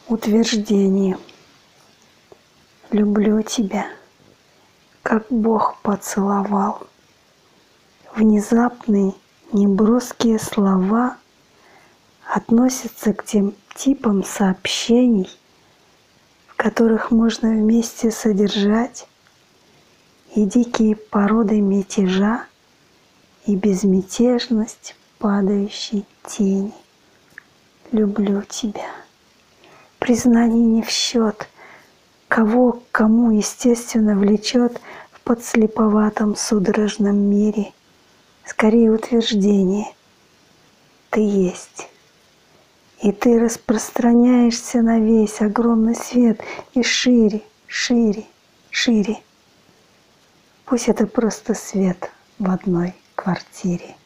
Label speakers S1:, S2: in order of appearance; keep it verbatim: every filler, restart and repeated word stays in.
S1: Утверждение. Люблю тебя, как Бог поцеловал. Внезапные неброские слова относятся к тем типам сообщений, в которых можно вместе содержать и дикие породы мятежа, и безмятежность падающей тени. Люблю тебя. Признание не в счет, кого к кому естественно влечет в подслеповатом судорожном мире. Скорее утверждение. Ты есть. И ты распространяешься на весь огромный свет и шире, шире, шире. Пусть это просто свет в одной квартире.